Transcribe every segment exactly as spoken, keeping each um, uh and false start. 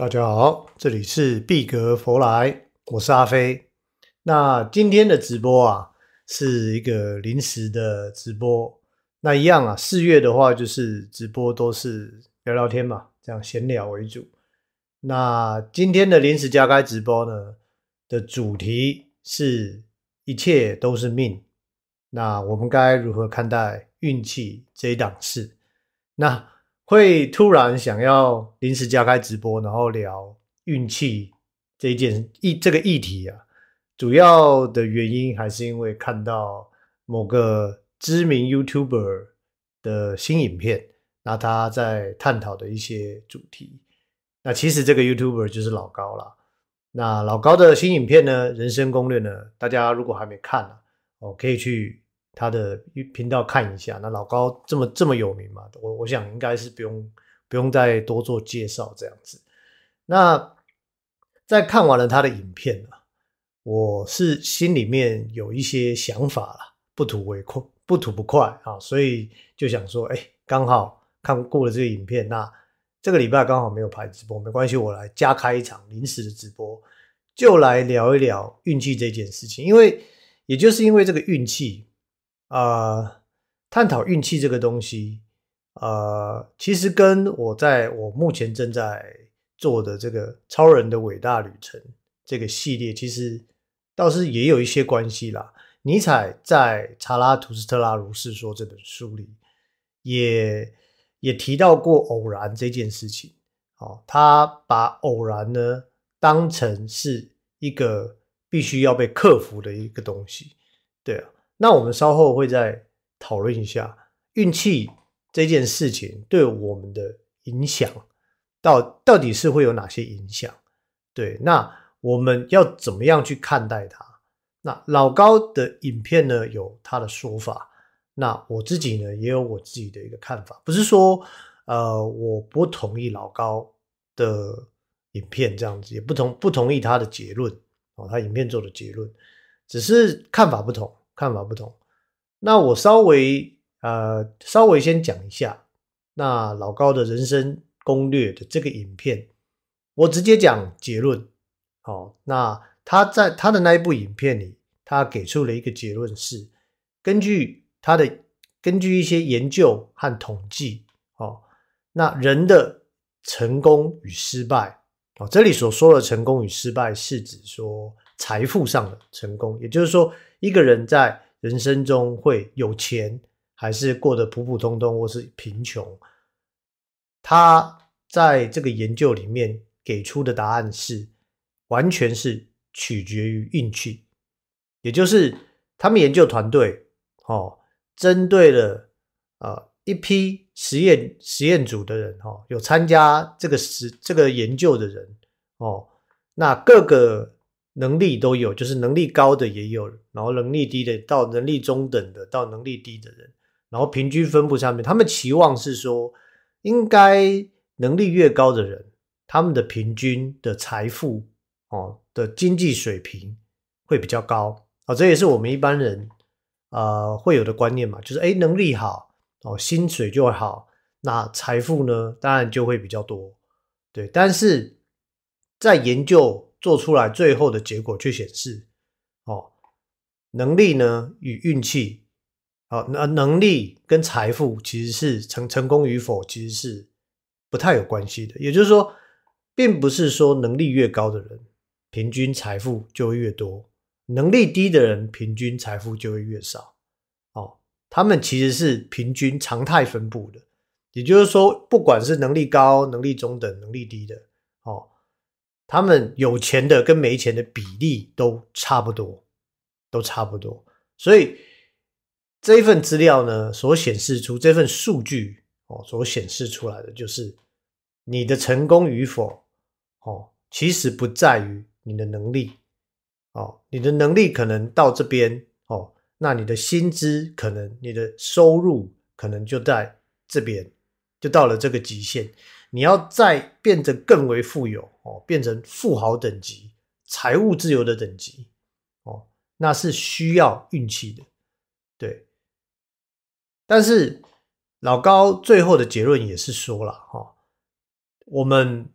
大家好，这里是毕格佛来，我是阿飞。那今天的直播啊，是一个临时的直播。那一样啊，四月的话就是直播都是聊聊天嘛，这样闲聊为主。那今天的临时加开直播呢的主题是一切都是命。那我们该如何看待运气这一档事？那会突然想要临时加开直播，然后聊运气这一件议这个议题啊，主要的原因还是因为看到某个知名 YouTuber 的新影片，那他在探讨的一些主题。那其实这个 YouTuber 就是老高啦。那老高的新影片呢，人生攻略呢，大家如果还没看啊，哦，可以去他的频道看一下。那老高这么这么有名嘛，我我想应该是不用不用再多做介绍这样子。那在看完了他的影片啊，我是心里面有一些想法啦，不吐为快，不吐不快啊，所以就想说，哎，刚好看过了这个影片，那这个礼拜刚好没有排直播，没关系，我来加开一场临时的直播，就来聊一聊运气这件事情。因为也就是因为这个运气，呃，探讨运气这个东西，呃，其实跟我在我目前正在做的这个超人的伟大旅程这个系列，其实倒是也有一些关系啦。尼采在《查拉图斯特拉如是说》这本书里，也也提到过偶然这件事情。哦，他把偶然呢当成是一个必须要被克服的一个东西。对啊，那我们稍后会再讨论一下运气这件事情对我们的影响，到到底是会有哪些影响？对，那我们要怎么样去看待它？那老高的影片呢有他的说法，那我自己呢也有我自己的一个看法，不是说呃我不同意老高的影片这样子，也不同不同意他的结论哦，他影片做的结论，只是看法不同，看法不同。那我稍微呃稍微先讲一下，那老高的人生攻略的这个影片，我直接讲结论。哦，那他在他的那一部影片里，他给出了一个结论是，根据他的根据一些研究和统计，哦，那人的成功与失败，哦，这里所说的成功与失败是指说财富上的成功，也就是说一个人在人生中会有钱，还是过得普普通通或是贫穷，他在这个研究里面给出的答案是完全是取决于运气。也就是他们研究团队哦，针对了呃一批实验实验组的人哦，有参加这个实这个研究的人哦，那各个能力都有，就是能力高的也有，然后能力低的到能力中等的到能力低的人，然后平均分布上面，他们期望是说，应该能力越高的人，他们的平均的财富哦的经济水平会比较高。哦，这也是我们一般人呃会有的观念嘛，就是诶能力好哦，薪水就会好，那财富呢当然就会比较多。对，但是在研究做出来最后的结果却显示，哦，能力呢与运气，哦，能力跟财富其实是成成功与否其实是不太有关系的。也就是说，并不是说能力越高的人，平均财富就会越多。能力低的人平均财富就会越少，哦，他们其实是平均常态分布的，也就是说，不管是能力高、能力中等、能力低的，哦，他们有钱的跟没钱的比例都差不多，都差不多。所以这一份资料呢，所显示出这份数据哦，所显示出来的就是你的成功与否哦，其实不在于你的能力。哦，你的能力可能到这边哦，那你的薪资可能你的收入可能就在这边，就到了这个极限。你要再变得更为富有哦，变成富豪等级、财务自由的等级哦，那是需要运气的，对。但是老高最后的结论也是说了哈、哦，我们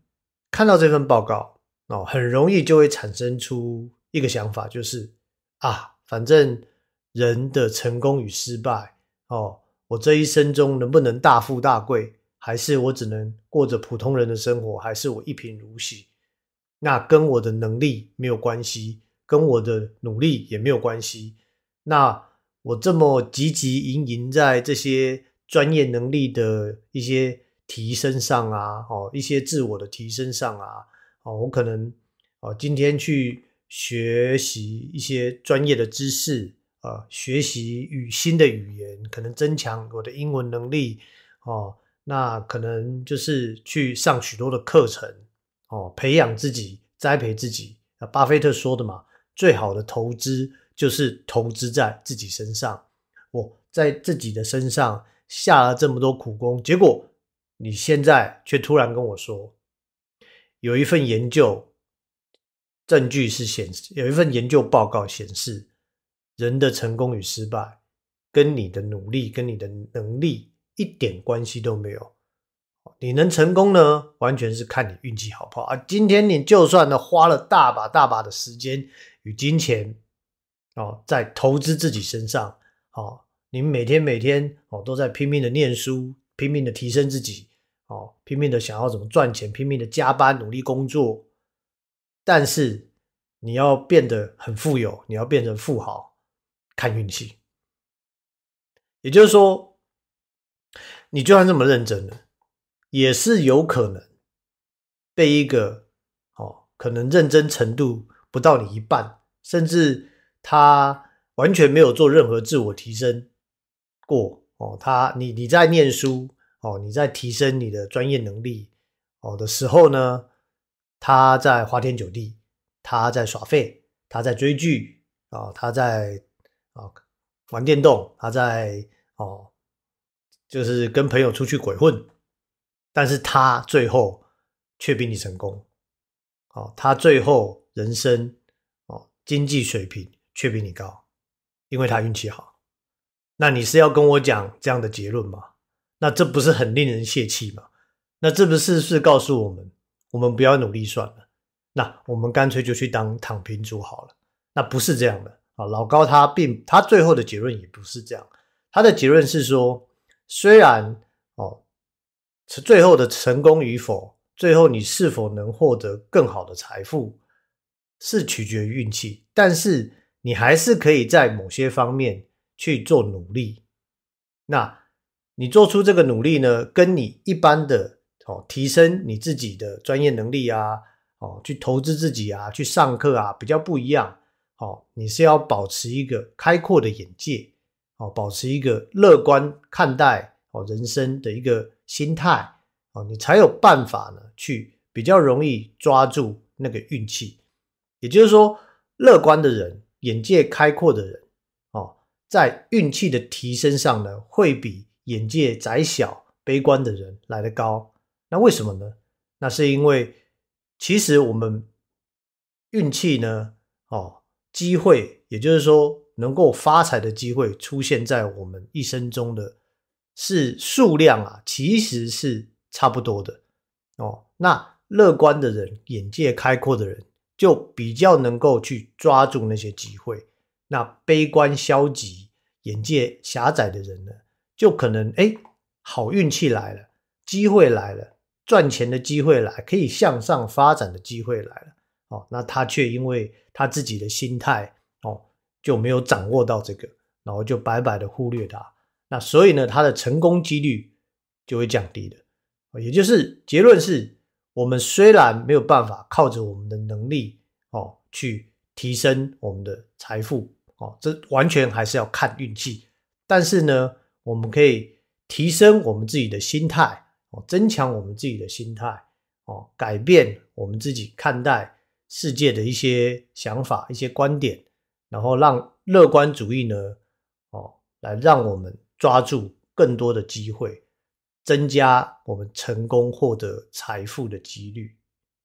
看到这份报告哦，很容易就会产生出一个想法，就是啊，反正人的成功与失败哦，我这一生中能不能大富大贵，还是我只能过着普通人的生活，还是我一贫如洗，那跟我的能力没有关系，跟我的努力也没有关系。那我这么汲汲营营在这些专业能力的一些提升上啊，哦，一些自我的提升上啊，哦，我可能哦今天去学习一些专业的知识，呃，学习语新的语言，可能增强我的英文能力，哦，那可能就是去上许多的课程，哦，培养自己，栽培自己。啊，巴菲特说的嘛，最好的投资就是投资在自己身上。我在自己的身上下了这么多苦功，结果你现在却突然跟我说，有一份研究证据是显示，有一份研究报告显示，人的成功与失败跟你的努力跟你的能力一点关系都没有。你能成功呢，完全是看你运气好不好啊！今天你就算呢花了大把大把的时间与金钱哦，在投资自己身上哦，你每天每天哦都在拼命的念书，拼命的提升自己哦，拼命的想要怎么赚钱，拼命的加班努力工作，但是你要变得很富有，你要变成富豪，看运气。也就是说，你就算这么认真了，也是有可能被一个哦，可能认真程度不到你一半，甚至他完全没有做任何自我提升过哦，他你你在念书哦，你在提升你的专业能力哦的时候呢，他在花天酒地，他在耍废，他在追剧啊、哦，他在啊、哦、玩电动，他在哦就是跟朋友出去鬼混，但是他最后却比你成功，哦，他最后人生哦经济水平却比你高，因为他运气好。那你是要跟我讲这样的结论吗？那这不是很令人泄气吗？那这不是是告诉我们，我们不要努力算了，那我们干脆就去当躺平族好了。那不是这样的啊，老高他并他最后的结论也不是这样，他的结论是说，虽然哦，最后的成功与否，最后你是否能获得更好的财富，是取决于运气，但是你还是可以在某些方面去做努力。那你做出这个努力呢，跟你一般的哦提升你自己的专业能力啊，哦去投资自己啊，去上课啊，比较不一样。哦，你是要保持一个开阔的眼界，哦，保持一个乐观看待哦人生的一个心态，哦，你才有办法呢去比较容易抓住那个运气。也就是说，乐观的人，眼界开阔的人，哦，在运气的提升上呢，会比眼界窄小、悲观的人来得高。那为什么呢？那是因为其实我们运气呢，哦，机会，也就是说能够发财的机会出现在我们一生中的是数量啊，其实是差不多的哦。那乐观的人，眼界开阔的人，就比较能够去抓住那些机会。那悲观消极、眼界狭窄的人呢，就可能诶好运气来了，机会来了，赚钱的机会来，可以向上发展的机会来了。哦，那他却因为他自己的心态哦就没有掌握到这个，然后就白白的忽略它。那所以呢，他的成功几率就会降低的。也就是结论是，我们虽然没有办法靠着我们的能力哦去提升我们的财富哦，这完全还是要看运气。但是呢，我们可以提升我们自己的心态哦，增强我们自己的心态哦，改变我们自己看待世界的一些想法、一些观点，然后让乐观主义呢，哦，来让我们抓住更多的机会，增加我们成功获得财富的几率。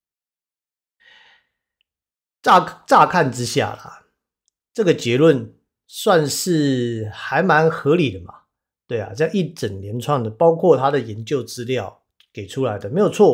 乍乍看之下啦，这个结论算是还蛮合理的嘛。对啊，这样一整连串的，包括他的研究资料给出来的，没有错。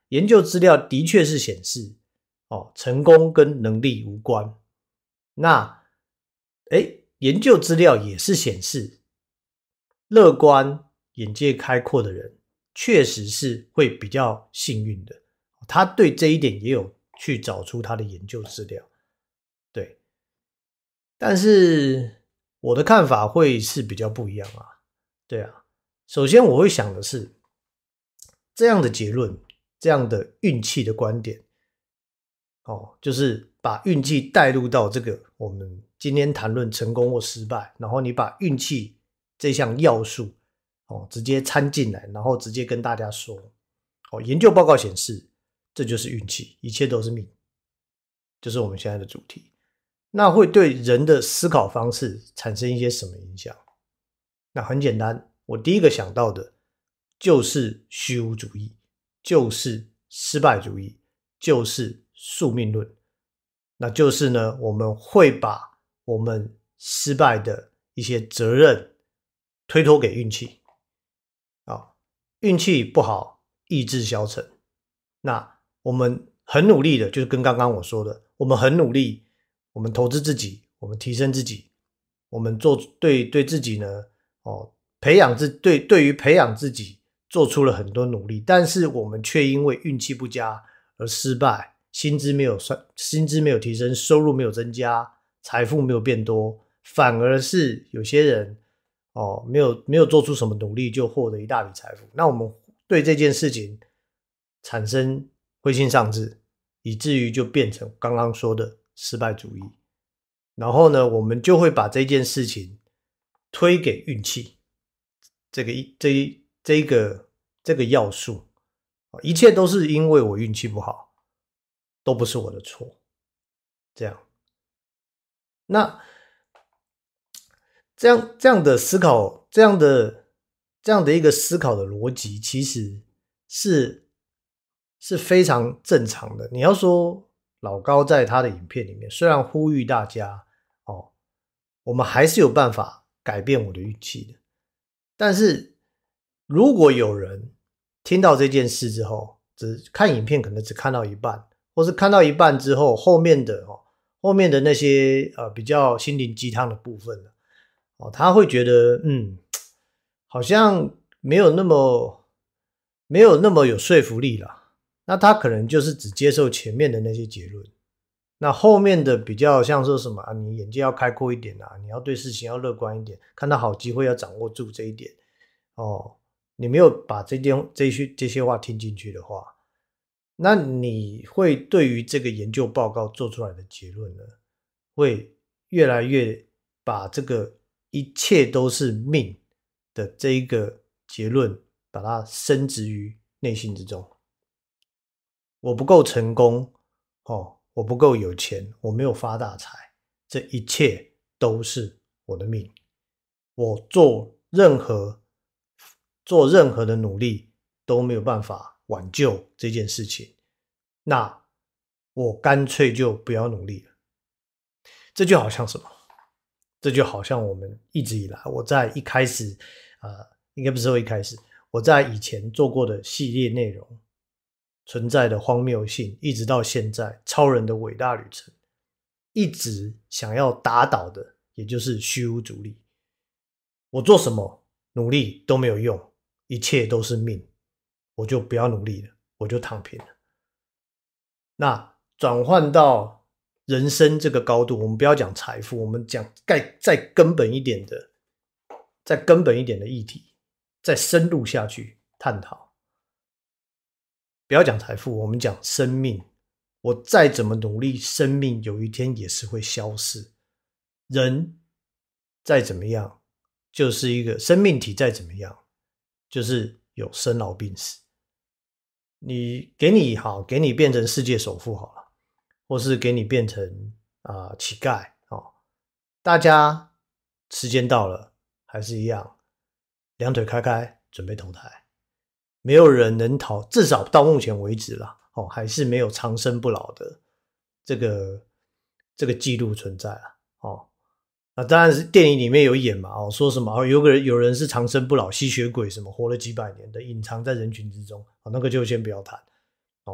研究资料的确是显示，哦，成功跟能力无关。那，诶，研究资料也是显示，乐观、眼界开阔的人，确实是会比较幸运的。他对这一点也有去找出他的研究资料。对，但是我的看法会是比较不一样啊。对啊，首先我会想的是，这样的结论，这样的运气的观点，哦，就是把运气带入到这个我们今天谈论成功或失败，然后你把运气这项要素，哦，直接掺进来，然后直接跟大家说，哦，研究报告显示，这就是运气，一切都是命，就是我们现在的主题。那会对人的思考方式产生一些什么影响？那很简单，我第一个想到的就是虚无主义，就是失败主义，就是宿命论。那就是呢，我们会把我们失败的一些责任推脱给运气。啊，运气不好，意志消沉。那我们很努力的，就是跟刚刚我说的，我们很努力，我们投资自己，我们提升自己，我们做对对自己呢，哦，培养自对对于培养自己做出了很多努力，但是我们却因为运气不佳而失败，薪资没有算，薪资没有提升，收入没有增加，财富没有变多，反而是有些人哦，没有没有做出什么努力就获得一大笔财富。那我们对这件事情产生灰心丧志，以至于就变成刚刚说的失败主义。然后呢，我们就会把这件事情推给运气，这个这一这一个这个要素，一切都是因为我运气不好，都不是我的错。这样，那这样这样的思考，这样的这样的一个思考的逻辑，其实是是非常正常的。你要说老高在他的影片里面，虽然呼吁大家哦，我们还是有办法改变我的运气的。但是如果有人听到这件事之后，只看影片可能只看到一半，或是看到一半之后，后面的哦，后面的那些呃比较心灵鸡汤的部分哦，他会觉得嗯，好像没有那么没有那么有说服力啦。那他可能就是只接受前面的那些结论，那后面的比较像说什么啊，你眼界要开阔一点啊，你要对事情要乐观一点，看到好机会要掌握住这一点哦。你没有把这件这些这些话听进去的话，那你会对于这个研究报告做出来的结论呢，会越来越把这个一切都是命的这一个结论，把它深植于内心之中。我不够成功，哦，我不够有钱，我没有发大财，这一切都是我的命。我做任何做任何的努力都没有办法挽救这件事情，那我干脆就不要努力了。这就好像什么？这就好像我们一直以来，我在一开始，呃，应该不是说一开始，我在以前做过的系列内容存在的荒谬性，一直到现在超人的伟大旅程，一直想要打倒的，也就是虚无主义。我做什么努力都没有用，一切都是命，我就不要努力了，我就躺平了。那转换到人生这个高度，我们不要讲财富，我们讲再根本一点的，再根本一点的议题，再深入下去探讨。不要讲财富，我们讲生命。我再怎么努力，生命有一天也是会消逝。人再怎么样，就是一个生命体再怎么样，就是有生老病死。你给你好，给你变成世界首富好了，或是给你变成啊、呃、乞丐哦，大家时间到了还是一样，两腿开开准备投胎。没有人能逃，至少到目前为止啦，哦，还是没有长生不老的这个这个记录存在啊，哦，那当然是电影里面有演嘛，哦，说什么哦，有个人有人是长生不老吸血鬼什么活了几百年的，隐藏在人群之中，哦，那个就先不要谈。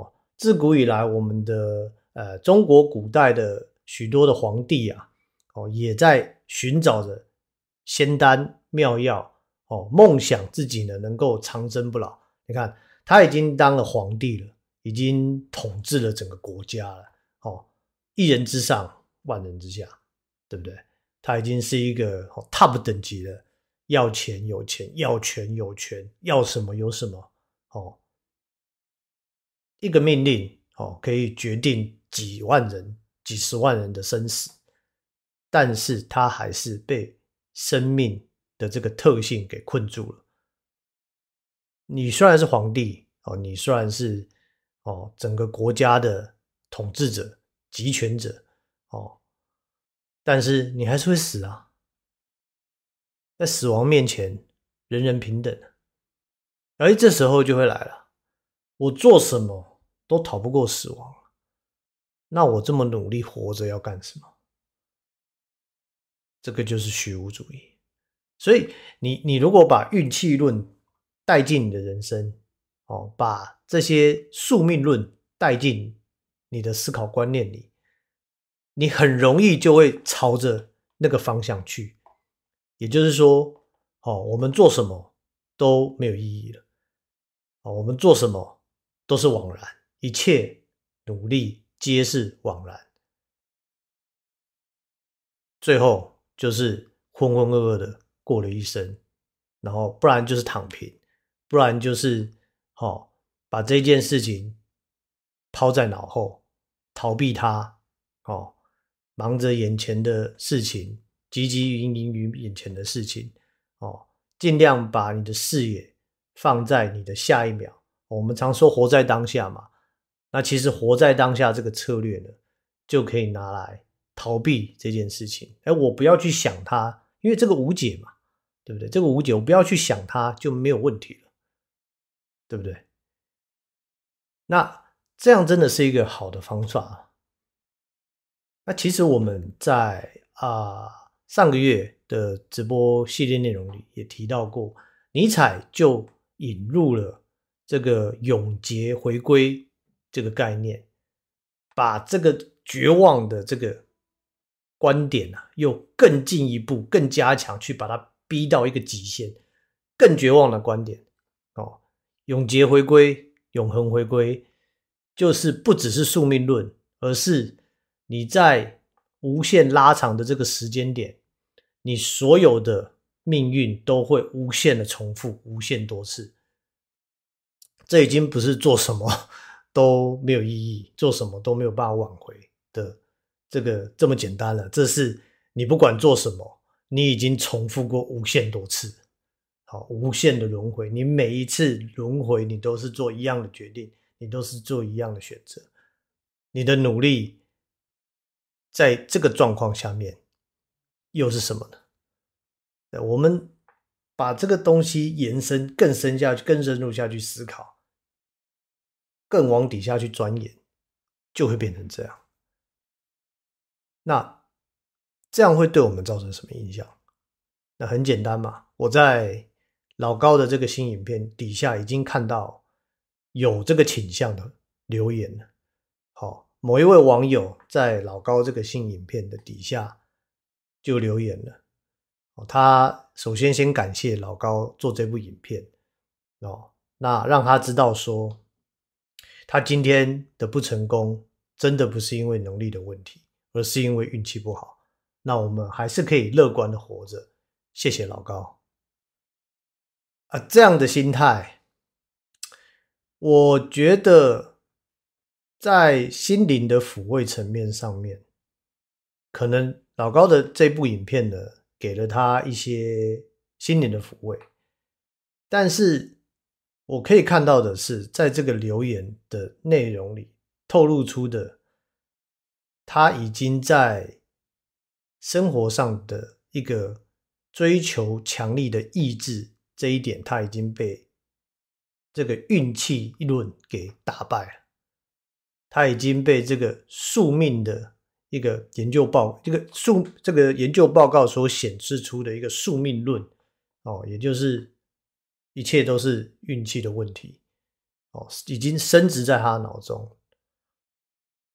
自古以来，我们的呃中国古代的许多的皇帝啊，哦，也在寻找着仙丹妙药，哦，梦想自己呢能够长生不老。你看，他已经当了皇帝了，已经统治了整个国家了，哦，一人之上，万人之下，对不对？他已经是一个、哦、top 等级的，要钱有钱，要权有权，要什么有什么，哦。一个命令哦，可以决定几万人、几十万人的生死，但是他还是被生命的这个特性给困住了。你虽然是皇帝哦，你虽然是哦整个国家的统治者、集权者哦，但是你还是会死啊。在死亡面前，人人平等。而这时候就会来了，我做什么都逃不过死亡。那我这么努力活着要干什么？这个就是虚无主义。所以你你如果把运气论带进你的人生，哦，把这些宿命论带进你的思考观念里，你很容易就会朝着那个方向去。也就是说，哦，我们做什么都没有意义了。哦，我们做什么都是枉然，一切努力皆是枉然。最后就是浑浑噩噩的过了一生，然后不然就是躺平，不然就是哦把这件事情抛在脑后，逃避它，哦，忙着眼前的事情，汲汲营营于眼前的事情，哦，尽量把你的视野放在你的下一秒。我们常说活在当下嘛，那其实活在当下这个策略呢，就可以拿来逃避这件事情。哎，我不要去想它，因为这个无解嘛，对不对？这个无解，我不要去想它就没有问题了，对不对？那这样真的是一个好的方法。那其实我们在啊、呃、上个月的直播系列内容里也提到过，尼采就引入了这个永劫回归这个概念，把这个绝望的这个观点啊，又更进一步、更加强，去把它逼到一个极限，更绝望的观点哦。永劫回归、永恒回归，就是不只是宿命论，而是你在无限拉长的这个时间点，你所有的命运都会无限的重复，无限多次。这已经不是做什么都没有意义，做什么都没有办法挽回的这个这么简单了。这是你不管做什么，你已经重复过无限多次，好，无限的轮回。你每一次轮回，你都是做一样的决定，你都是做一样的选择。你的努力在这个状况下面又是什么呢？我们把这个东西延伸更深下去，更深入下去思考，更往底下去钻研，就会变成这样。那这样会对我们造成什么影响？那很简单嘛，我在老高的这个新影片底下已经看到有这个倾向的留言了。好，某一位网友在老高这个新影片的底下就留言了。他首先先感谢老高做这部影片哦，那让他知道说，他今天的不成功真的不是因为能力的问题，而是因为运气不好。那我们还是可以乐观的活着，谢谢老高。啊，这样的心态，我觉得在心灵的抚慰层面上面，可能老高的这部影片呢，给了他一些心灵的抚慰。但是我可以看到的是，在这个留言的内容里透露出的，他已经在生活上的一个追求强力的意志，这一点他已经被这个运气一论给打败了。他已经被这个宿命的一个研究报这个宿这个研究报告所显示出的一个宿命论哦，也就是一切都是运气的问题哦，已经深植在他的脑中。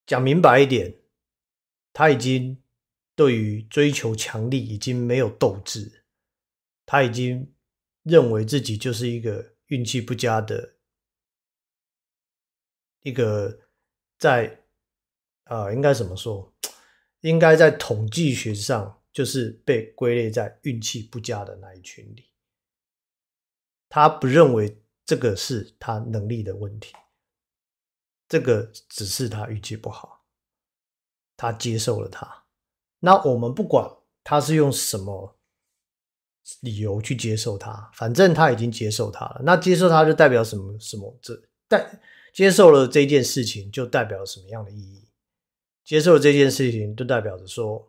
讲明白一点，他已经对于追求强力已经没有斗志，他已经认为自己就是一个运气不佳的一个在呃应该怎么说？应该在统计学上就是被归类在运气不佳的那一群里。他不认为这个是他能力的问题，这个只是他运气不好，他接受了他。那我们不管他是用什么理由去接受他，反正他已经接受他了。那接受他就代表什么什么？这代接受了这件事情就代表什么样的意义？接受了这件事情就代表着说，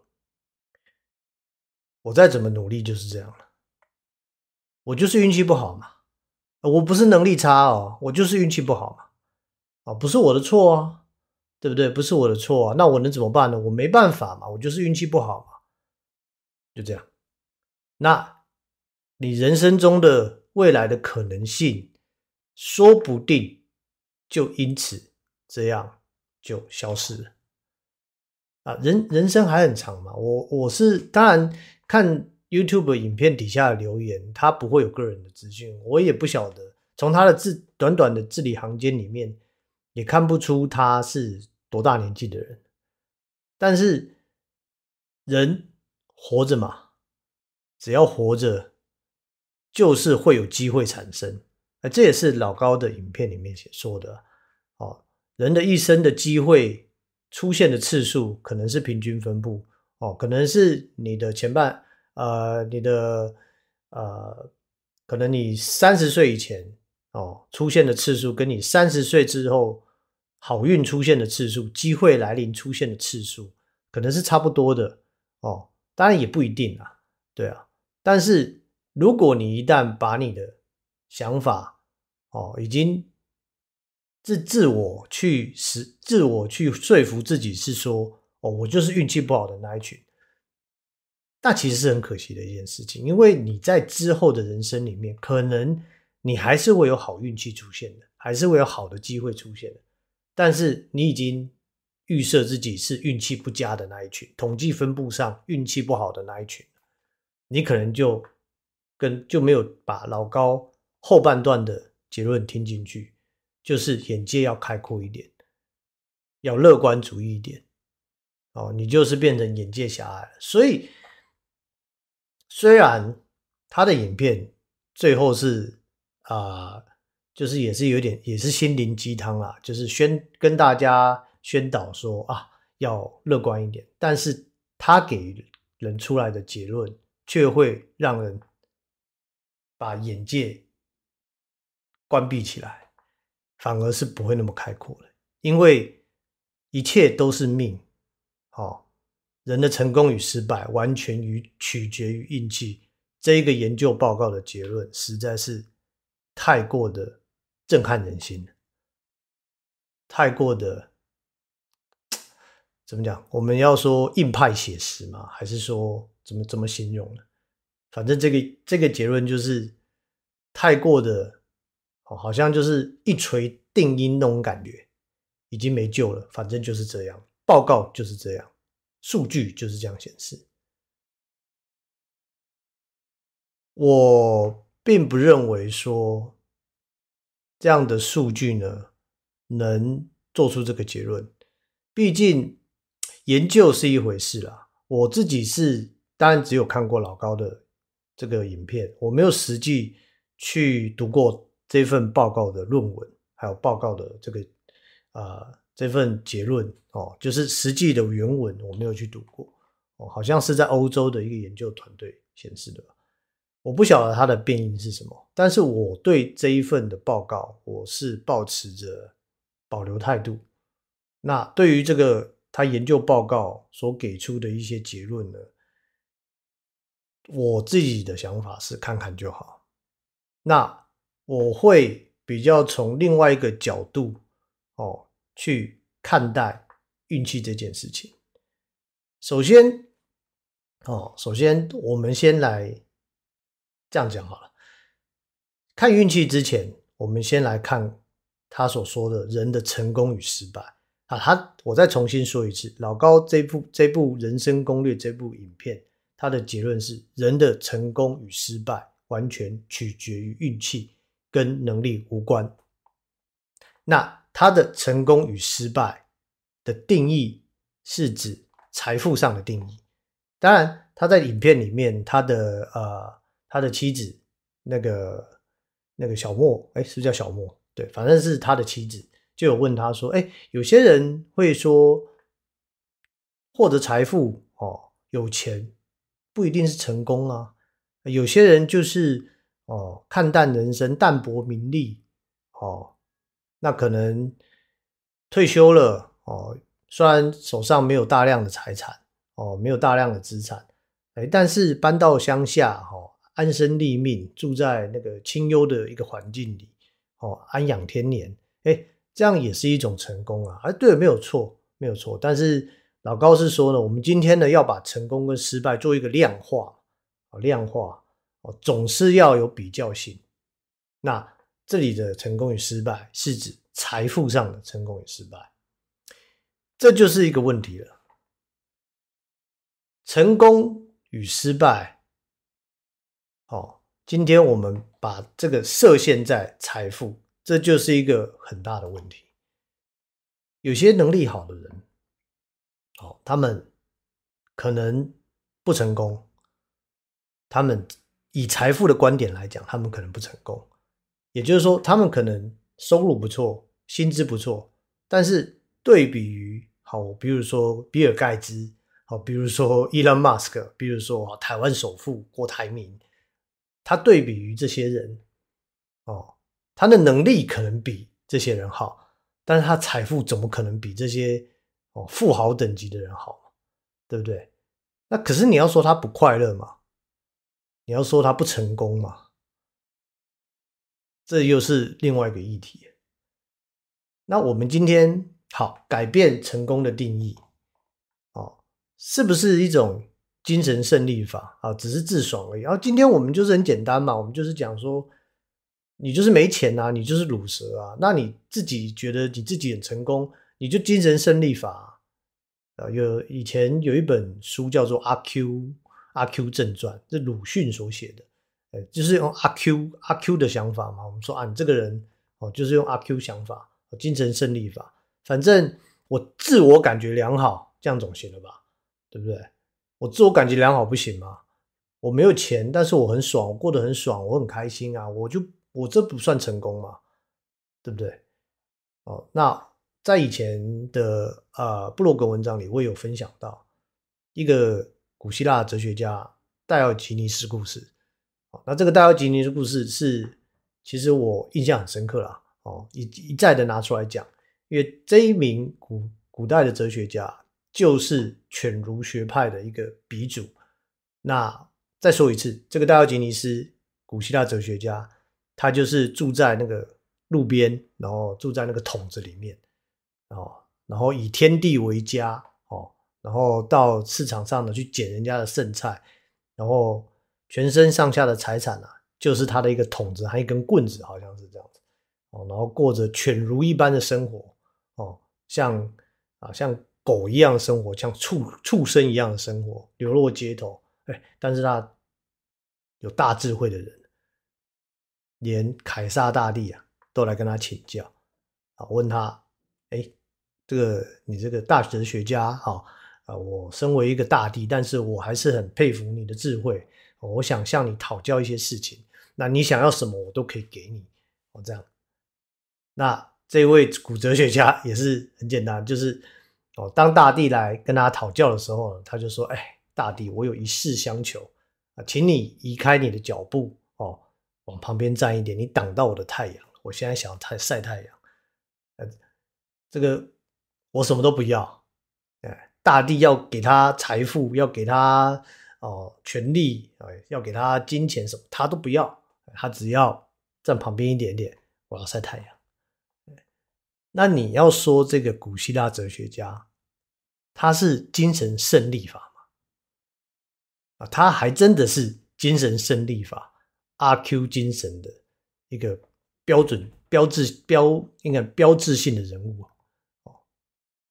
我再怎么努力就是这样了，我就是运气不好嘛。我不是能力差哦，我就是运气不好嘛。啊，不是我的错啊，对不对？不是我的错啊，那我能怎么办呢？我没办法嘛，我就是运气不好嘛，就这样。那你人生中的未来的可能性，说不定就因此这样就消失了。啊，人人生还很长嘛，我我是当然看 YouTube 影片底下的留言，他不会有个人的资讯，我也不晓得，从他的字短短的字里行间里面，也看不出他是多大年纪的人。但是人活着嘛，只要活着，就是会有机会产生。啊，这也是老高的影片里面写说的哦，人的一生的机会出现的次数可能是平均分布哦，可能是你的前半呃，你的呃，可能你三十岁以前哦出现的次数，跟你三十岁之后好运出现的次数，机会来临出现的次数，可能是差不多的哦，当然也不一定啊，对啊，但是如果你一旦把你的想法哦，已经自自我去使自我去说服自己是说，哦，我就是运气不好的那一群。那其实是很可惜的一件事情，因为你在之后的人生里面，可能你还是会有好运气出现的，还是会有好的机会出现的。但是你已经预设自己是运气不佳的那一群，统计分布上运气不好的那一群，你可能就跟就没有把老高后半段的结论听进去，就是眼界要开阔一点，要乐观主义一点。哦，你就是变成眼界狭隘了。所以虽然他的影片最后是啊、呃就是也是有点也是心灵鸡汤啦，就是宣跟大家宣导说啊要乐观一点，但是他给人出来的结论却会让人把眼界关闭起来，反而是不会那么开阔的，因为一切都是命，哦，人的成功与失败完全于取决于运气。这一个研究报告的结论实在是太过的震撼人心了，太过的怎么讲？我们要说硬派写实吗？还是说怎么怎么形容呢？反正这个这个结论就是太过的，哦，好像就是一锤定音那种感觉，已经没救了。反正就是这样，报告就是这样，数据就是这样显示。我并不认为说这样的数据呢能做出这个结论，毕竟研究是一回事啦。我自己是当然只有看过老高的这个影片，我没有实际去读过这份报告的论文，还有报告的这个呃这份结论哦，就是实际的原文我没有去读过哦，好像是在欧洲的一个研究团队显示的。我不晓得它的变因是什么，但是我对这一份的报告，我是抱持着保留态度。那对于这个他研究报告所给出的一些结论呢，我自己的想法是看看就好。那我会比较从另外一个角度哦去看待运气这件事情。首先，哦，首先我们先来这样讲好了。看运气之前，我们先来看他所说的人的成功与失败。 啊，他我再重新说一次，老高这部这部人生攻略这部影片，他的结论是人的成功与失败完全取决于运气，跟能力无关。那他的成功与失败的定义是指财富上的定义。当然他在影片里面他的呃他的妻子那个那个小莫，诶是不是叫小莫？对，反正是他的妻子就有问他说，诶有些人会说获得财富哦，有钱不一定是成功啊，有些人就是哦看淡人生，淡泊名利哦，那可能退休了哦，虽然手上没有大量的财产哦，没有大量的资产，诶但是搬到乡下哦，安身立命，住在那个清幽的一个环境里哦，安养天年，诶这样也是一种成功啊。啊对，没有错，没有错。但是老高是说呢，我们今天呢要把成功跟失败做一个量化，哦、量化、哦、总是要有比较性。那这里的成功与失败是指财富上的成功与失败，这就是一个问题了。成功与失败，哦，今天我们把这个设限在财富，这就是一个很大的问题。有些能力好的人，哦，他们可能不成功，他们以财富的观点来讲，他们可能不成功。也就是说，他们可能收入不错，薪资不错，但是对比于好，比如说比尔盖茨，好，比如说 Elon Musk， 比如说台湾首富郭台铭，他对比于这些人，哦，他的能力可能比这些人好，但是他财富怎么可能比这些哦富豪等级的人好，对不对？那可是你要说他不快乐嘛？你要说他不成功嘛？这又是另外一个议题。那我们今天好改变成功的定义，哦，是不是一种精神胜利法啊？只是自爽而已。然后今天我们就是很简单嘛，我们就是讲说，你就是没钱啊，你就是鲁蛇啊，那你自己觉得你自己很成功，你就精神胜利法啊。啊有以前有一本书叫做《阿 Q 阿 Q 正传》，是鲁迅所写的。就是用阿 Q 阿 Q 的想法嘛，我们说啊，你这个人哦，就是用阿 Q 想法，精神胜利法，反正我自我感觉良好，这样总行了吧？对不对？我自我感觉良好不行吗？我没有钱，但是我很爽，我过得很爽，我很开心啊，我就我这不算成功吗？对不对？哦，那在以前的呃部落格文章里，我也有分享到一个古希腊哲学家戴奥吉尼斯故事。那这个戴奥吉尼斯故事是，其实我印象很深刻啦，哦，一一再的拿出来讲，因为这一名古古代的哲学家就是犬儒学派的一个鼻祖。那再说一次，这个戴奥吉尼斯古希腊哲学家，他就是住在那个路边，然后住在那个桶子里面，哦，然后以天地为家，哦，然后到市场上呢去捡人家的剩菜，然后全身上下的财产啊，就是他的一个桶子和一根棍子，好像是这样子哦。然后过着犬儒一般的生活哦，像啊像狗一样的生活，像畜畜生一样的生活，流落街头。哎，但是他有大智慧的人，连凯撒大帝啊都来跟他请教啊，问他，哎，这个你这个大哲学家啊，啊，我身为一个大帝，但是我还是很佩服你的智慧。我想向你讨教一些事情，那你想要什么我都可以给你，哦，这样。那这位古哲学家也是很简单，就是哦，当大帝来跟他讨教的时候，他就说：“哎，大帝，我有一事相求啊，请你移开你的脚步哦，往旁边站一点，你挡到我的太阳，我现在想要太晒太阳。呃，这个我什么都不要，哎，大帝要给他财富，要给他。”哦，权力，要给他金钱什么，他都不要，他只要站旁边一点点，我要晒太阳。那你要说这个古希腊哲学家，他是精神胜利法吗？啊，他还真的是精神胜利法 阿 Q 精神的一个标准、标志、标应该标志性的人物。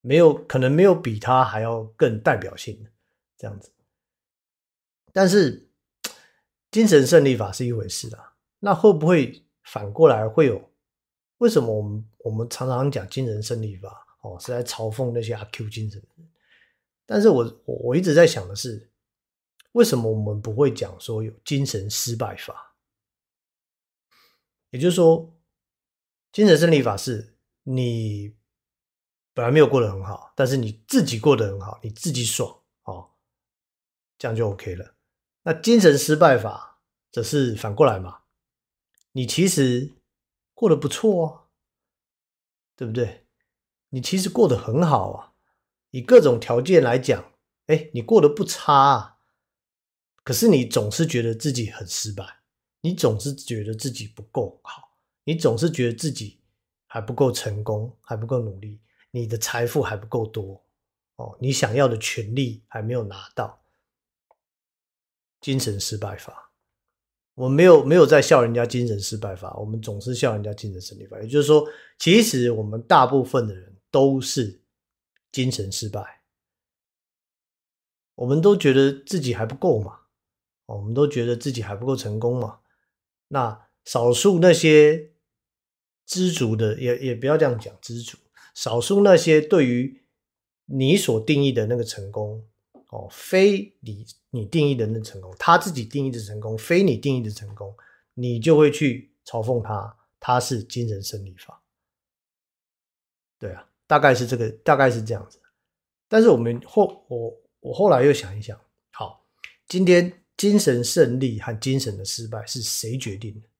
没有可能没有比它还要更代表性的这样子。但是精神胜利法是一回事啊，那会不会反过来会有？为什么我们我们常常讲精神胜利法哦，是在嘲讽那些阿 Q 精神的人？但是我我我一直在想的是，为什么我们不会讲说有精神失败法？也就是说，精神胜利法是你本来没有过得很好，但是你自己过得很好，你自己爽哦，这样就 OK 了。那精神失败法则是反过来嘛，你其实过得不错啊，对不对？你其实过得很好啊，以各种条件来讲，哎，你过得不差啊，可是你总是觉得自己很失败，你总是觉得自己不够好，你总是觉得自己还不够成功，还不够努力，你的财富还不够多哦，你想要的权利还没有拿到，精神失败法。我们没有没有在笑人家精神失败法，我们总是笑人家精神胜利法。也就是说，其实我们大部分的人都是精神失败，我们都觉得自己还不够嘛，我们都觉得自己还不够成功嘛。那少数那些知足的，也也不要这样讲知足，少数那些对于你所定义的那个成功，哦，非你你定义的那成功，他自己定义的成功，非你定义的成功，你就会去嘲讽他，他是精神胜利法。对啊，大概是这个，大概是这样子。但是我们后我我后来又想一想，好，今天精神胜利和精神的失败是谁决定的？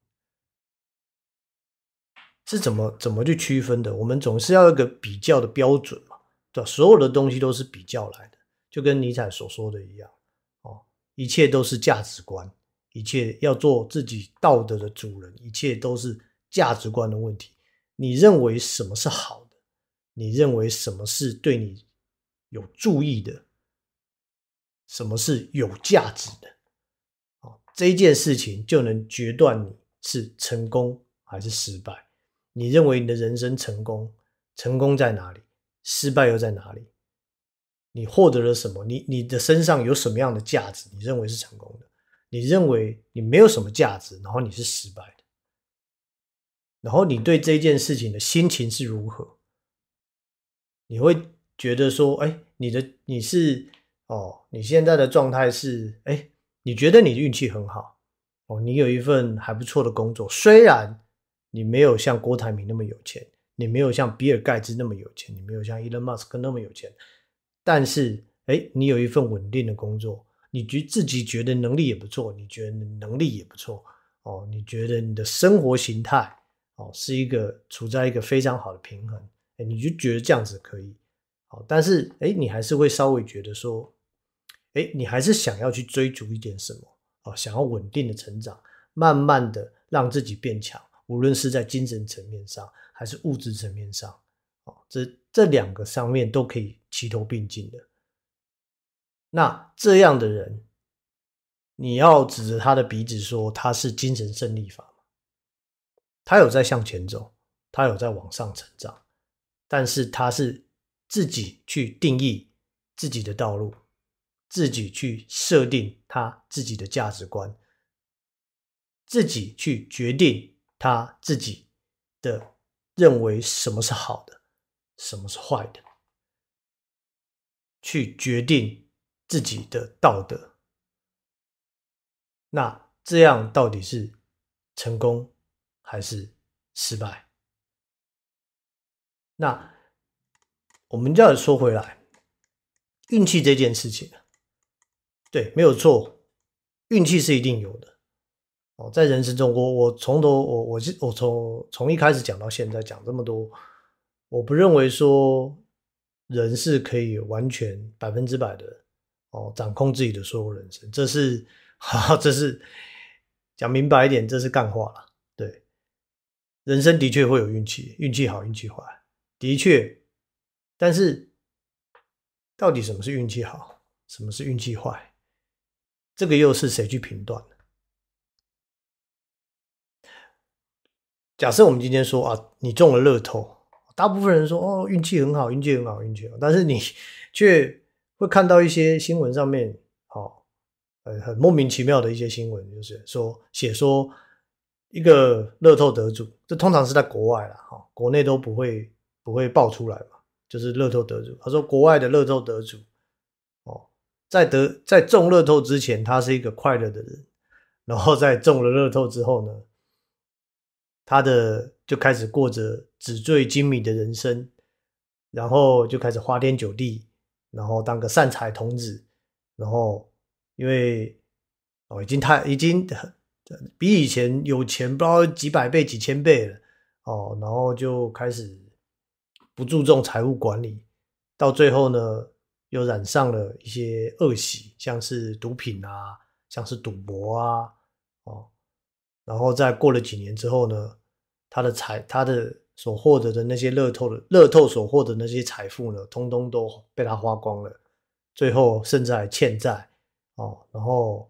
是怎么怎么去区分的？我们总是要有一个比较的标准嘛，对吧？所有的东西都是比较来的，就跟尼采所说的一样，哦，一切都是价值观，一切要做自己道德的主人，一切都是价值观的问题。你认为什么是好的？你认为什么是对你有注意的？什么是有价值的？哦，这一件事情就能决断你是成功还是失败。你认为你的人生成功，成功在哪里？失败又在哪里？你获得了什么？你你的身上有什么样的价值？你认为是成功的？你认为你没有什么价值，然后你是失败的？然后你对这件事情的心情是如何？你会觉得说，哎，你的你是哦，你现在的状态是，哎，你觉得你的运气很好哦，你有一份还不错的工作，虽然你没有像郭台铭那么有钱，你没有像比尔盖茨那么有钱，你没有像 Elon Musk 那么有钱，但是，哎，你有一份稳定的工作，你觉自己觉得能力也不错，你觉得能力也不错哦，你觉得你的生活形态哦是一个处在一个非常好的平衡。哎，你就觉得这样子可以，好，但是哎，你还是会稍微觉得说，哎，你还是想要去追逐一点什么，哦，想要稳定的成长，慢慢的让自己变强，无论是在精神层面上还是物质层面上，哦，这这两个上面都可以齐头并进的。那这样的人，你要指着他的鼻子说他是精神胜利法吗？他有在向前走，他有在往上成长。但是他是自己去定义自己的道路，自己去设定他自己的价值观，自己去决定他自己的认为什么是好的，什么是坏的，去决定自己的道德。那这样到底是成功还是失败？那我们就要说回来，运气这件事情，对，没有错，运气是一定有的。哦，在人生中，我我从头我我我从从一开始讲到现在讲这么多，我不认为说人是可以完全百分之百的哦掌控自己的所有人生，这是哈，这是讲明白一点，这是干话啦。对，人生的确会有运气，运气好，运气坏，的确，但是到底什么是运气好，什么是运气坏，这个又是谁去评断的？假设我们今天说啊，你中了乐透， 大部分人说哦运气很好，运气很好，运气很好，但是你却会看到一些新闻上面，哦，呃，很莫名其妙的一些新闻，就是说写说一个乐透得主，这通常是在国外啦，哈、哦，国内都不会不会爆出来嘛，就是乐透得主。他说国外的乐透得主，哦，在得在中乐透之前，他是一个快乐的人，然后在中了乐透之后呢，他的就开始过着纸醉金迷的人生，然后就开始花天酒地，然后当个善财童子，然后因为哦已经太已经比以前有钱不知道几百倍几千倍了哦，然后就开始不注重财务管理，到最后呢又染上了一些恶习，像是毒品啊，像是赌博啊，哦。然后再过了几年之后呢，他的财他的所获得的那些乐透的乐透所获得的那些财富呢，通通都被他花光了，最后甚至还欠债哦，然后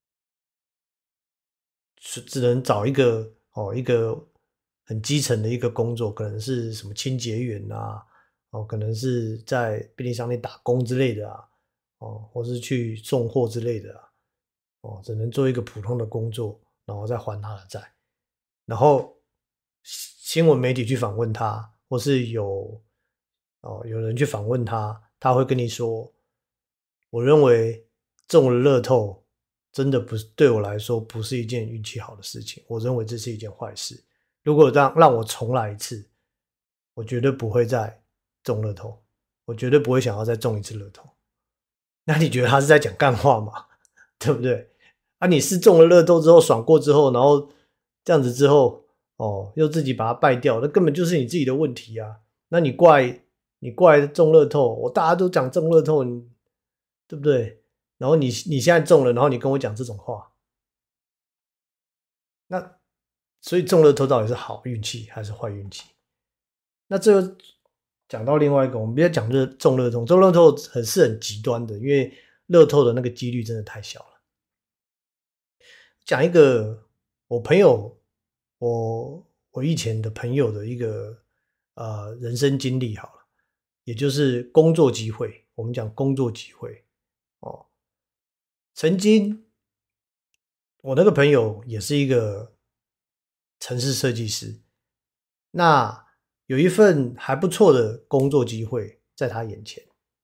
是只能找一个哦一个很基层的一个工作，可能是什么清洁员啊，哦可能是在便利商店打工之类的啊，哦或是去送货之类的啊，哦只能做一个普通的工作，然后再还他的债。然后新闻媒体去访问他，或是有哦有人去访问他，他会跟你说：“我认为中了乐透真的不是对我来说不是一件运气好的事情，我认为这是一件坏事。如果让让我重来一次，我绝对不会再中乐透，我绝对不会想要再中一次乐透。”那你觉得他是在讲干话吗？对不对？啊，你是中了乐透之后爽过之后，然后这样子之后，哦，又自己把它败掉，那根本就是你自己的问题啊。那你怪你怪中乐透，我大家都讲中乐透，你对不对？然后你你现在中了，然后你跟我讲这种话，那所以中乐透到底是好运气还是坏运气？那这个讲到另外一个，我们不要讲乐中乐透，中乐透很是很极端的，因为乐透的那个几率真的太小了。讲一个我朋友，我我以前的朋友的一个呃人生经历好了，也就是工作机会。我们讲工作机会哦，曾经我那个朋友也是一个城市设计师，那有一份还不错的工作机会在他眼前，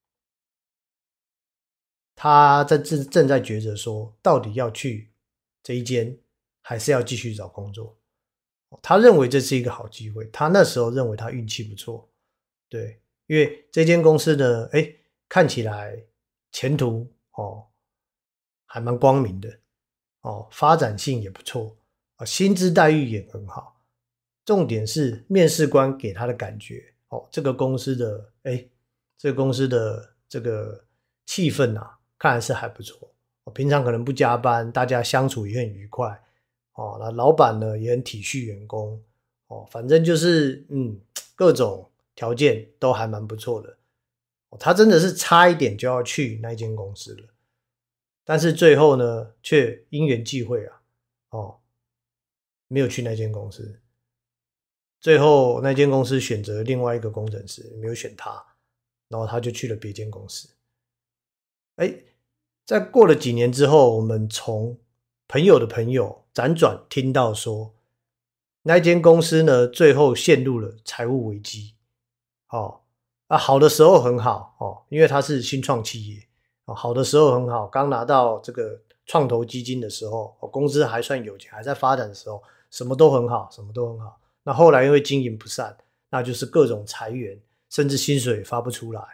他在正正在抉择说，到底要去这一间，还是要继续找工作。他认为这是一个好机会，他那时候认为他运气不错，对，因为这间公司呢，哎，看起来前途哦还蛮光明的哦，发展性也不错啊，薪资待遇也很好。重点是面试官给他的感觉哦，这个公司的哎，这个公司的这个气氛啊，看来是还不错。平常可能不加班，大家相处也很愉快。哦，那老板呢也很体恤员工，哦，反正就是嗯，各种条件都还蛮不错的。哦，他真的是差一点就要去那间公司了，但是最后呢，却因缘际会啊，哦，没有去那间公司。最后那间公司选择另外一个工程师，没有选他，然后他就去了别间公司。哎，在过了几年之后，我们从朋友的朋友辗转听到说，那间公司呢，最后陷入了财务危机。哦，啊，好的时候很好哦，因为它是新创企业，哦，好的时候很好，刚拿到这个创投基金的时候，哦，公司还算有钱，还在发展的时候，什么都很好，什么都很好。那后来因为经营不善，那就是各种裁员，甚至薪水发不出来，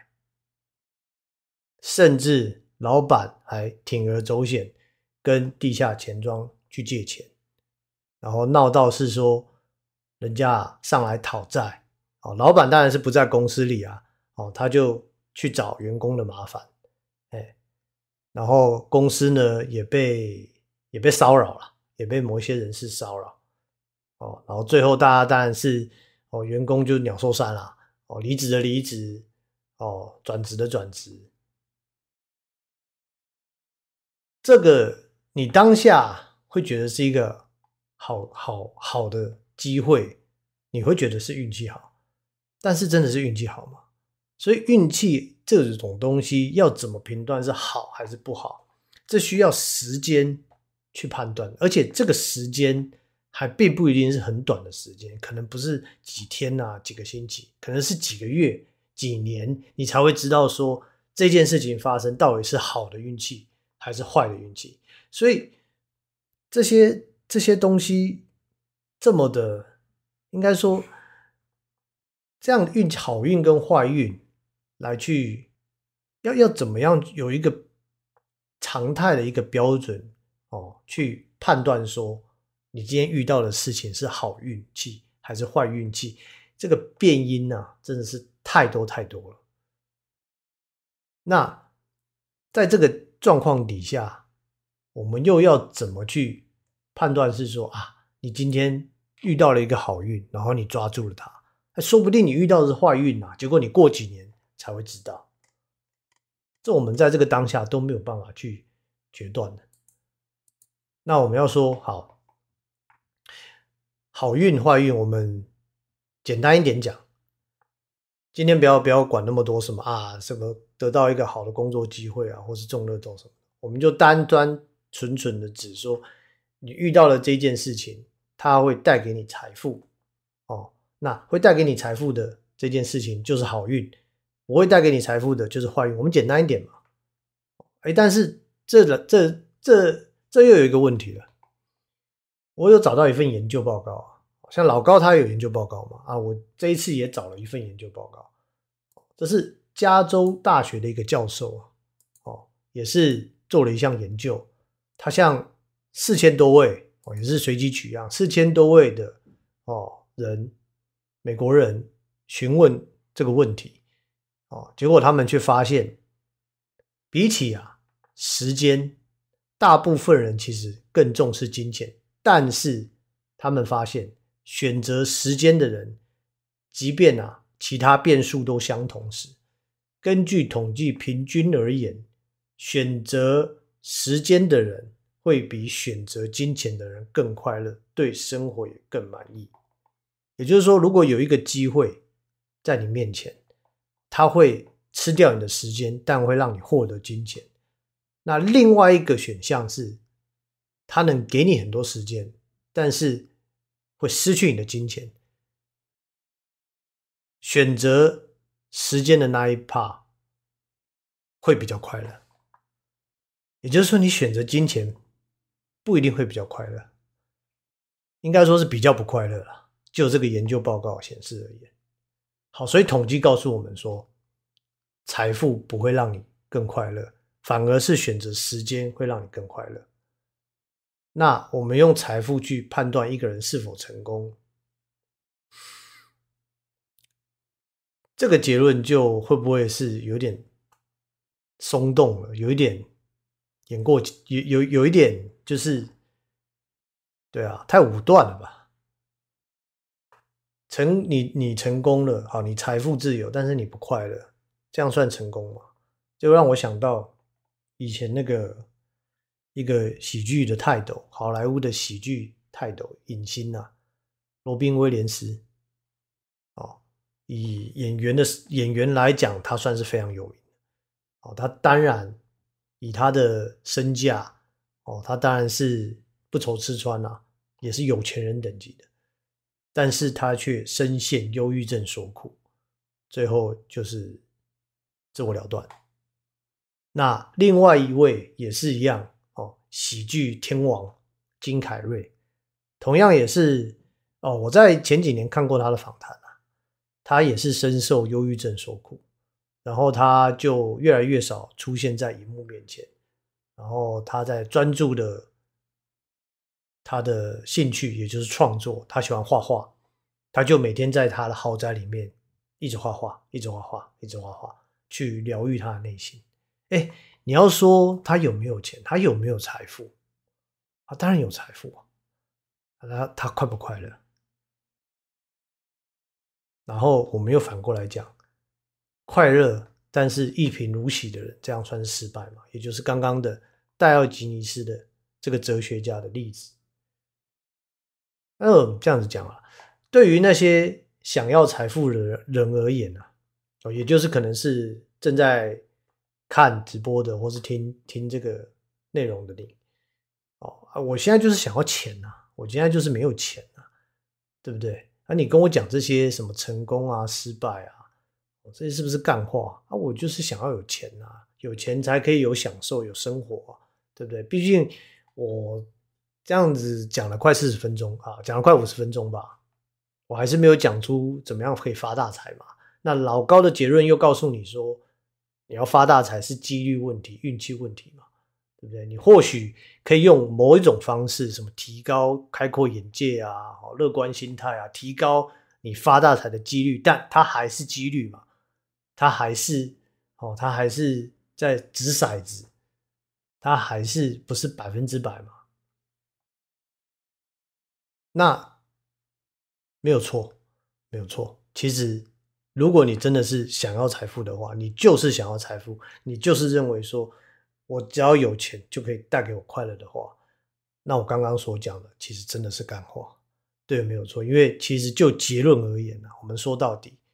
甚至老板还铤而走险，跟地下钱庄去借钱，然后闹到是说人家上来讨债，哦，老板当然是不在公司里啊，哦，他就去找员工的麻烦，哎，然后公司呢也被也被骚扰了，也被某一些人士骚扰，哦，然后最后大家当然是哦，员工就鸟兽散啦，哦，离职的离职，哦，转职的转职，这个你当下会觉得是一个好好好的机会，你会觉得是运气好。 但是真的是运气好吗？所以运气这种东西要怎么评断是好还是不好，这需要时间去判断，而且这个时间还并不一定是很短的时间，可能不是几天啊几个星期，可能是几个月几年，你才会知道说这件事情发生到底是好的运气还是坏的运气。所以这些这些东西这么的，应该说这样运好运跟坏运来去要要怎么样有一个常态的一个标准哦，去判断说你今天遇到的事情是好运气还是坏运气，这个变因啊真的是太多太多了。那在这个状况底下，我们又要怎么去判断是说啊，你今天遇到了一个好运，然后你抓住了它，说不定你遇到的是坏运啊，结果你过几年才会知道。这我们在这个当下都没有办法去决断的。那我们要说好，好运坏运，我们简单一点讲。今天不要不要管那么多什么啊，什么得到一个好的工作机会啊，或是中乐透什么，我们就单单纯纯的只说你遇到了这件事情，它会带给你财富哦。那会带给你财富的这件事情就是好运，不会带给你财富的就是坏运。我们简单一点嘛。哎，但是这这这这又有一个问题了。我有找到一份研究报告啊。像老高他有研究报告嘛？啊，我这一次也找了一份研究报告，这是加州大学的一个教授啊，哦，也是做了一项研究，他向四千多位哦，也是随机取样，四千多位的哦人，美国人询问这个问题，哦，结果他们却发现，比起啊时间，大部分人其实更重视金钱，但是他们发现。选择时间的人，即便啊其他变数都相同时，根据统计平均而言，选择时间的人会比选择金钱的人更快乐，对生活也更满意。也就是说，如果有一个机会在你面前，它会吃掉你的时间，但会让你获得金钱。那另外一个选项是，它能给你很多时间，但是会失去你的金钱。选择时间的那一 part 会比较快乐，也就是说你选择金钱不一定会比较快乐，应该说是比较不快乐啦，就这个研究报告显示而言。好，所以统计告诉我们说，财富不会让你更快乐，反而是选择时间会让你更快乐。那我们用财富去判断一个人是否成功，这个结论就会不会是有点松动了，有一点演过有有有一点就是对啊，太武断了吧。成你你成功了，好，你财富自由，但是你不快乐，这样算成功吗？就让我想到以前那个一个喜剧的泰斗，好莱坞的喜剧泰斗影星啊，罗宾威廉斯哦，以演员的演员来讲，他算是非常有名哦。他当然以他的身价哦，他当然是不愁吃穿啊，也是有钱人等级的。但是他却深陷忧郁症所苦，最后就是自我了断。那另外一位也是一样哦，喜剧天王金凯瑞，同样也是哦，我在前几年看过他的访谈啊，他也是深受忧郁症所苦，然后他就越来越少出现在荧幕面前，然后他在专注的他的兴趣，也就是创作，他喜欢画画，他就每天在他的豪宅里面一直画画，一直画画，一直画画，去疗愈他的内心。哎，你要说他有没有钱，他有没有财富？他当然有财富啊，他他快不快乐？然后我们又反过来讲，快乐但是一贫如洗的人，这样算是失败吗？也就是刚刚的戴奥吉尼斯的这个哲学家的例子。嗯，这样子讲啊，对于那些想要财富的人而言啊，哦，也就是可能是正在看直播的，或是听听这个内容的你，哦啊，我现在就是想要钱呐、啊，我现在就是没有钱呐、啊，对不对？啊，你跟我讲这些什么成功啊、失败啊，这些是不是干话啊？我就是想要有钱啊，有钱才可以有享受、有生活啊，对不对？毕竟我这样子讲了快四十分钟啊，讲了快五十分钟吧，我还是没有讲出怎么样可以发大财嘛。那老高的结论又告诉你说，你要发大财是几率问题、运气问题嘛，对不对？你或许可以用某一种方式，什么提高开阔眼界啊、乐观心态啊，提高你发大财的几率，但它还是几率嘛，它还是哦，它还是在掷骰子，它还是不是百分之百嘛？那没有错，没有错。其实，如果你真的是想要财富的话，你就是想要财富，你就是认为说，我只要有钱就可以带给我快乐的话，那我刚刚所讲的其实真的是干话，对，没有错。因为其实就结论而言呢、啊，我们说到底，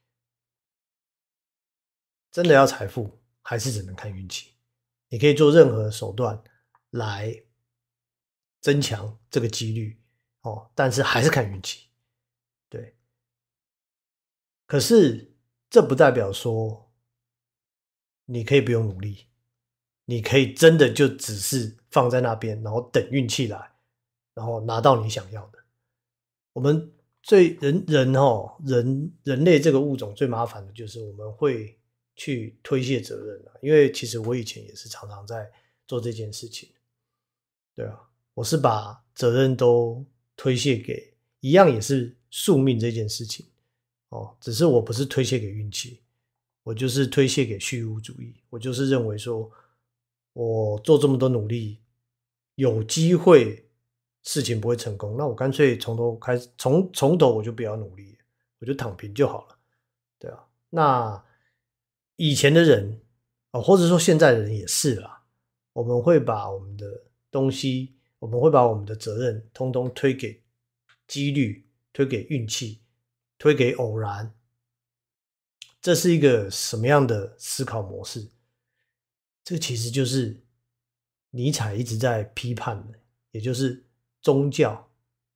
真的要财富，还是只能看运气。你可以做任何手段来增强这个几率哦，但是还是看运气。对，可是这不代表说你可以不用努力，你可以真的就只是放在那边，然后等运气来，然后拿到你想要的。我们最人人哦，人人类这个物种最麻烦的就是我们会去推卸责任啊，因为其实我以前也是常常在做这件事情。对啊，我是把责任都推卸给一样也是宿命这件事情哦，只是我不是推卸给运气，我就是推卸给虚无主义。我就是认为说，我做这么多努力，有机会事情不会成功，那我干脆从头开始，从从头我就不要努力，我就躺平就好了。对啊，那以前的人啊、哦，或者说现在的人也是啦，我们会把我们的东西，我们会把我们的责任通通推给几率，推给运气，推给偶然。这是一个什么样的思考模式？这个其实就是尼采一直在批判的，也就是宗教。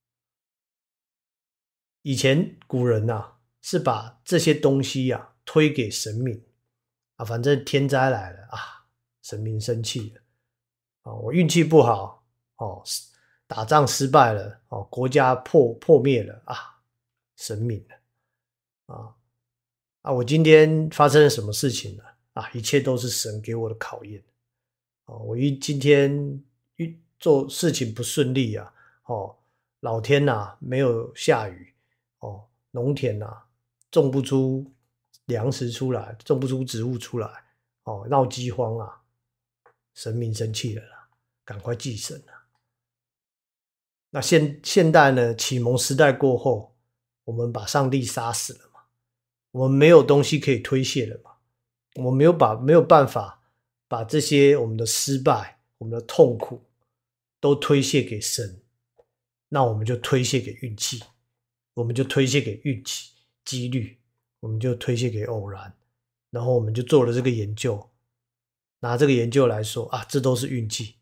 以前古人呐、啊，是把这些东西呀、啊、推给神明啊，反正天灾来了啊，神明生气了啊，我运气不好哦，打仗失败了哦，国家破破灭了啊，神明了啊啊，我今天发生了什么事情了啊？一切都是神给我的考验哦，我一今天一做事情不顺利啊，哦，老天呐、没有下雨哦，农田呐、种不出粮食出来，种不出植物出来哦，闹饥荒啊，神明生气了啦，赶快祭神啊！那现现代呢？启蒙时代过后，我们把上帝杀死了嘛？我们没有东西可以推卸了嘛？我们没有把没有办法把这些我们的失败、我们的痛苦都推卸给神，那我们就推卸给运气，我们就推卸给运气、几率，我们就推卸给偶然，然后我们就做了这个研究，拿这个研究来说啊，这都是运气，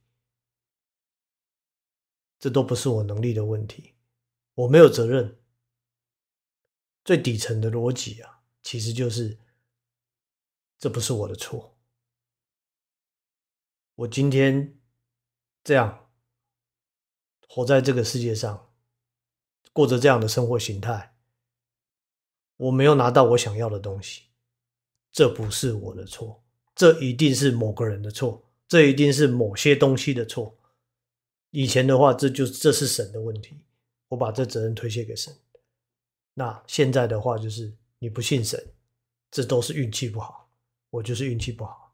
这都不是我能力的问题，我没有责任。最底层的逻辑啊，其实就是这不是我的错。我今天这样活在这个世界上，过着这样的生活形态，我没有拿到我想要的东西，这不是我的错，这一定是某个人的错，这一定是某些东西的错。以前的话，这就这是神的问题，我把这责任推卸给神。那现在的话，就是你不信神，这都是运气不好，我就是运气不好。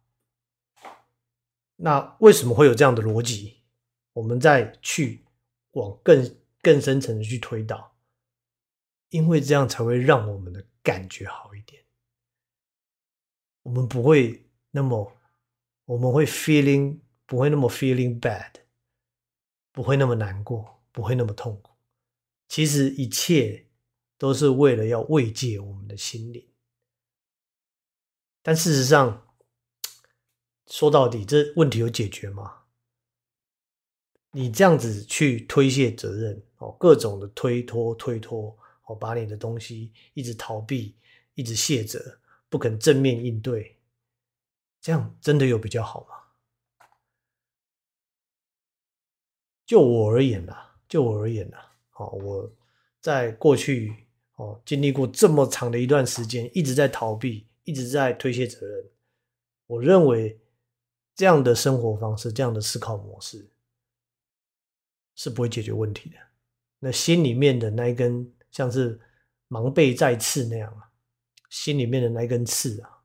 那为什么会有这样的逻辑？我们再去往更更深层的去推导，因为这样才会让我们的感觉好一点。我们不会那么，我们会 feeling 不会那么 feeling bad， 不会那么难过，不会那么痛苦。其实一切都是为了要慰藉我们的心灵。但事实上，说到底，这问题有解决吗？你这样子去推卸责任，哦，各种的推脱推脱，哦，把你的东西一直逃避，一直卸责，不肯正面应对，这样真的有比较好吗？就我而言啦，就我而言啦，哦，我在过去哦经历过这么长的一段时间，一直在逃避，一直在推卸责任。我认为这样的生活方式，这样的思考模式是不会解决问题的。那心里面的那一根像是芒背在刺那样啊，心里面的那一根刺啊，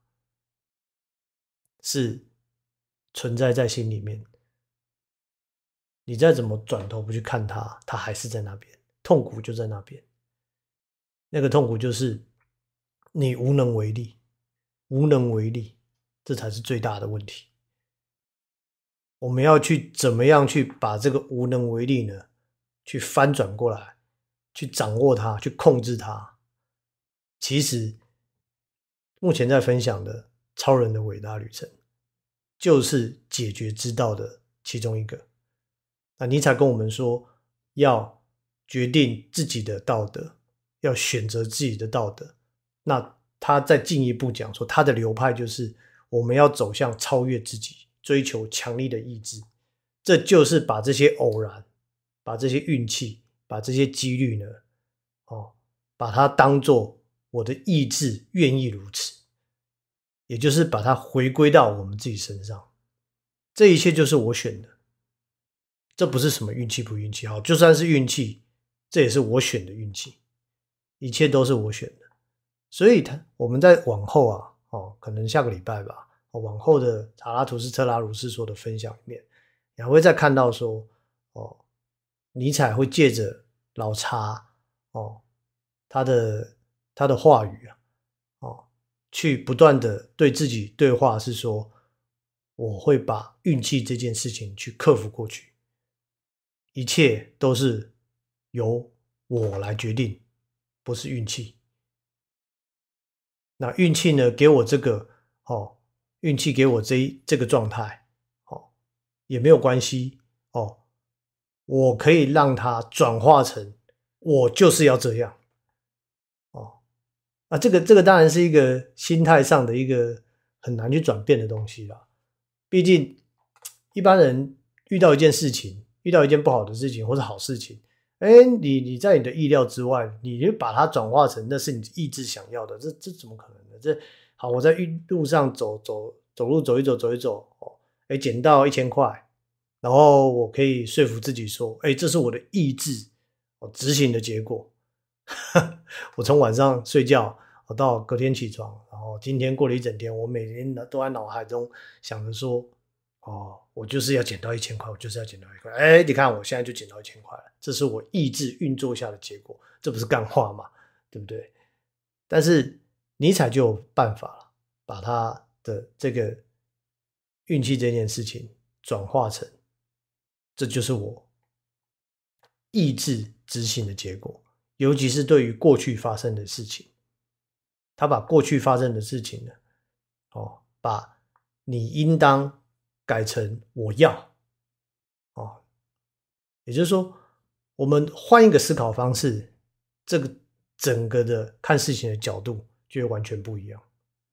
是存在在心里面。你再怎么转头不去看它，它还是在那边，痛苦就在那边。那个痛苦就是你无能为力，无能为力，这才是最大的问题。我们要去怎么样去把这个无能为力呢，去翻转过来，去掌握它，去控制它。其实目前在分享的超人的伟大旅程，就是解决之道的其中一个。那尼采跟我们说，要决定自己的道德，要选择自己的道德。那他再进一步讲说，他的流派就是我们要走向超越自己，追求强力的意志。这就是把这些偶然，把这些运气，把这些几率呢，哦，把它当作我的意志愿意如此，也就是把它回归到我们自己身上。这一切就是我选的。这不是什么运气不运气，好，就算是运气，这也是我选的运气，一切都是我选的。所以他我们在往后啊，哦，可能下个礼拜吧，哦，往后的查拉图斯特拉如是说的分享里面，也会再看到说，哦，尼采会借着老查，哦，他的他的话语啊，哦，去不断的对自己对话，是说我会把运气这件事情去克服过去。一切都是由我来决定，不是运气。那运气呢，给我这个哦，运气给我这一这个状态，哦，也没有关系哦，我可以让它转化成我就是要这样哦。啊，这个这个当然是一个心态上的一个很难去转变的东西啦。毕竟一般人遇到一件事情，遇到一件不好的事情或是好事情，哎，你你在你的意料之外，你就把它转化成那是你意志想要的，这这怎么可能呢？这好，我在路上走走走路走一走走一走，哦，哎，捡到一千块，然后我可以说服自己说，哎，这是我的意志哦执行的结果。我从晚上睡觉，我到隔天起床，然后今天过了一整天，我每天都在脑海中想着说，哦，我就是要捡到一千块，我就是要捡到一块。哎，你看我现在就捡到一千块了，这是我意志运作下的结果，这不是干话吗？对不对？但是尼采就有办法了，把他的这个运气这件事情转化成，这就是我意志执行的结果。尤其是对于过去发生的事情，他把过去发生的事情呢，哦，把你应当改成我要，哦，也就是说，我们换一个思考方式，这个整个的看事情的角度就会完全不一样。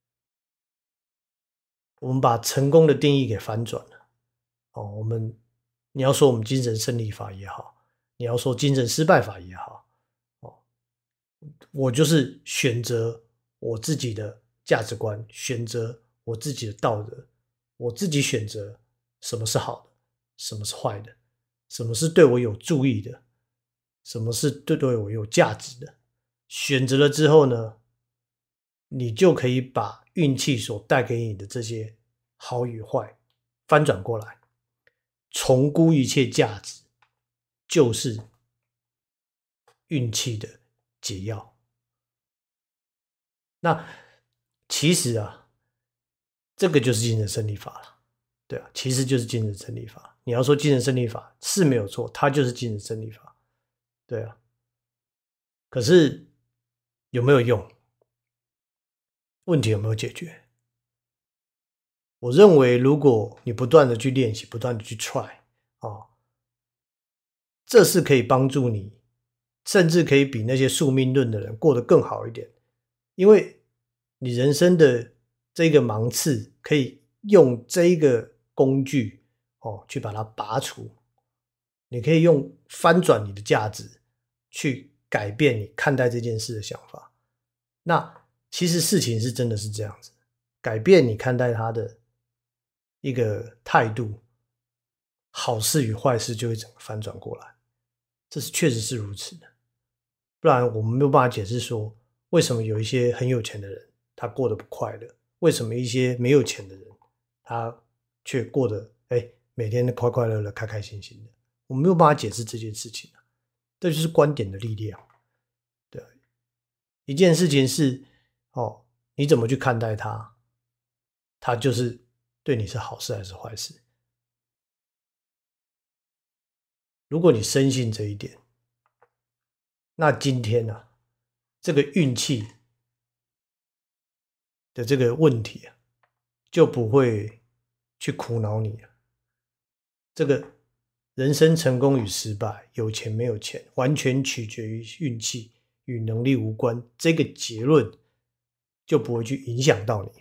我们把成功的定义给翻转了，哦，我们你要说我们精神胜利法也好，你要说精神失败法也好，哦，我就是选择我自己的价值观，选择我自己的道德，我自己选择什么是好的，什么是坏的，什么是对我有助益的，什么是对对我有价值的。选择了之后呢，你就可以把运气所带给你的这些好与坏翻转过来，重估一切价值，就是运气的解药。那其实啊，这个就是精神胜利法了，对啊，其实就是精神胜利法。你要说精神胜利法是没有错，它就是精神胜利法，对啊。可是有没有用？问题有没有解决？我认为，如果你不断的去练习，不断的去 try 哦，这是可以帮助你，甚至可以比那些宿命论的人过得更好一点。因为你人生的这个芒刺，可以用这一个工具哦去把它拔除。你可以用翻转你的价值，去改变你看待这件事的想法。那其实事情是真的是这样子，改变你看待它的一个态度，好事与坏事就会整个翻转过来，这是确实是如此的。不然我们没有办法解释说，为什么有一些很有钱的人他过得不快乐，为什么一些没有钱的人他却过得哎每天快快乐乐开开心心的。我们没有办法解释这件事情，这就是观点的力量。对，一件事情是哦，你怎么去看待它，它就是对你是好事还是坏事。如果你深信这一点，那今天呢、啊，这个运气的这个问题啊，就不会去苦恼你了。这个人生成功与失败，有钱没有钱，完全取决于运气，与能力无关。这个结论就不会去影响到你，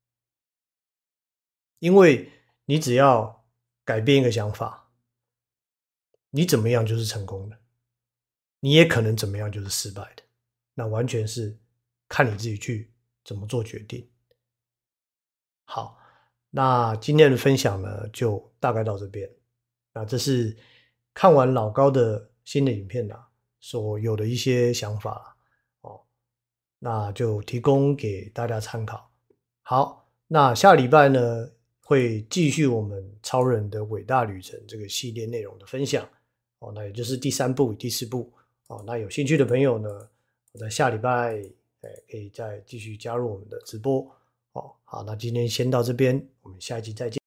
因为你只要改变一个想法，你怎么样就是成功的，你也可能怎么样就是失败的，那完全是看你自己去怎么做决定。好，那今天的分享呢，就大概到这边。那这是看完老高的新的影片啊，所有的一些想法哦，那就提供给大家参考。好，那下礼拜呢，会继续我们超人的伟大旅程这个系列内容的分享哦，那也就是第三部与第四部哦。那有兴趣的朋友呢，我在下礼拜哎可以再继续加入我们的直播哦。好，那今天先到这边，我们下一集再见。